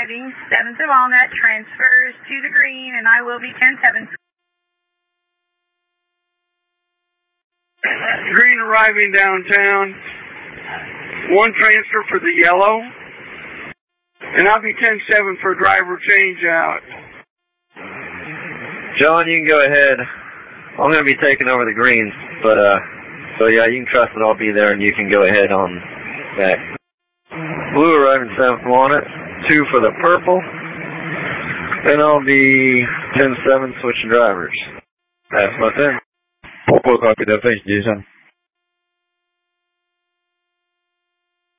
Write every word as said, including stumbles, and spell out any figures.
arriving, seven to Walnut, transfers to the green, and I will be ten seven. Green arriving downtown, one transfer for the yellow, and I'll be ten seven for driver change out. John, you can go ahead. I'm going to be taking over the greens, but, uh, so yeah, you can trust that I'll be there and you can go ahead on that. Blue arriving seven for Walnut, two for the purple, and I'll be ten seven switching drivers. That's my ten. Purple copy that, thanks, Jason.